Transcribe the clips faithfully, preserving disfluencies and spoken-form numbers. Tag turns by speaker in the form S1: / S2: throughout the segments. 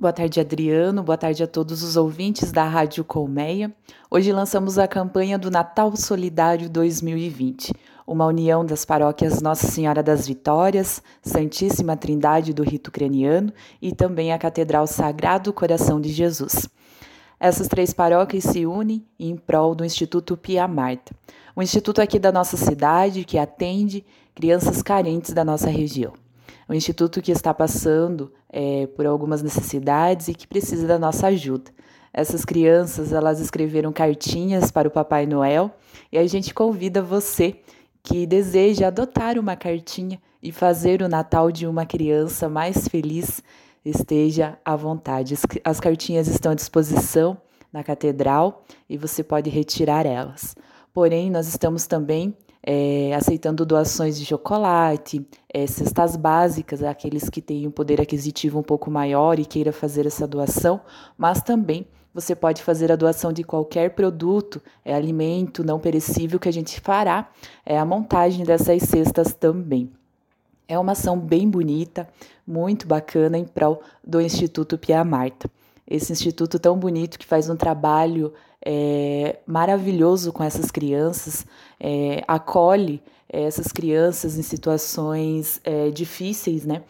S1: Boa tarde, Adriano. Boa tarde a todos os ouvintes da Rádio Colmeia. Hoje lançamos a campanha do Natal Solidário dois mil e vinte, uma união das paróquias Nossa Senhora das Vitórias, Santíssima Trindade do Rito Ucraniano e também a Catedral Sagrado Coração de Jesus. Essas três paróquias se unem em prol do Instituto Pia Marta, um instituto aqui da nossa cidade que atende crianças carentes da nossa região. Um instituto que está passando é, por algumas necessidades e que precisa da nossa ajuda. Essas crianças, elas escreveram cartinhas para o Papai Noel e a gente convida você que deseja adotar uma cartinha e fazer o Natal de uma criança mais feliz, esteja à vontade. As cartinhas estão à disposição na catedral e você pode retirar elas. Porém, nós estamos também É, aceitando doações de chocolate, é, cestas básicas, aqueles que têm um poder aquisitivo um pouco maior e queira fazer essa doação, mas também você pode fazer a doação de qualquer produto, é, alimento não perecível que a gente fará, é, a montagem dessas cestas também. É uma ação bem bonita, muito bacana em prol do Instituto Pia Marta. Esse instituto tão bonito que faz um trabalho é, maravilhoso com essas crianças, é, acolhe essas crianças em situações é, difíceis, né?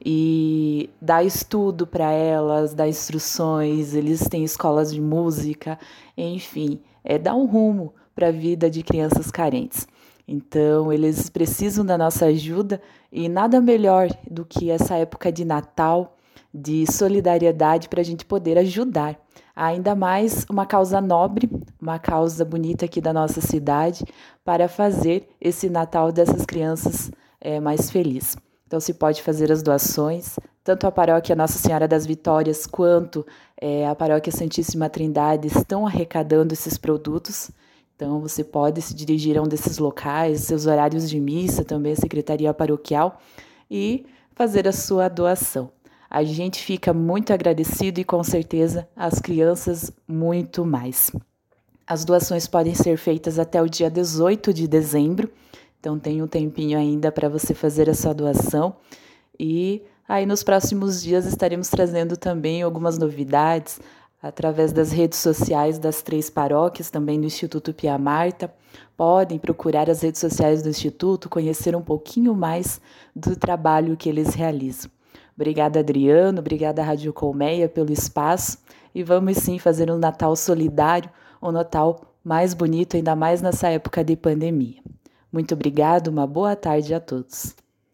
S1: E dá estudo para elas, dá instruções, eles têm escolas de música, enfim, é, dá um rumo para a vida de crianças carentes. Então, eles precisam da nossa ajuda e nada melhor do que essa época de Natal, de solidariedade para a gente poder ajudar. Ainda mais uma causa nobre, uma causa bonita aqui da nossa cidade, para fazer esse Natal dessas crianças é, mais feliz. Então, se pode fazer as doações, tanto a paróquia Nossa Senhora das Vitórias quanto é, a paróquia Santíssima Trindade estão arrecadando esses produtos. Então, você pode se dirigir a um desses locais, seus horários de missa, também a secretaria paroquial, e fazer a sua doação. A gente fica muito agradecido e, com certeza, as crianças muito mais. As doações podem ser feitas até o dia dezoito de dezembro, então tem um tempinho ainda para você fazer a sua doação. E aí, nos próximos dias, estaremos trazendo também algumas novidades através das redes sociais das três paróquias, também do Instituto Pia Marta. Podem procurar as redes sociais do Instituto, conhecer um pouquinho mais do trabalho que eles realizam. Obrigada, Adriano, obrigada, Rádio Colmeia, pelo espaço. E vamos sim fazer um Natal solidário, um Natal mais bonito, ainda mais nessa época de pandemia. Muito obrigada, uma boa tarde a todos.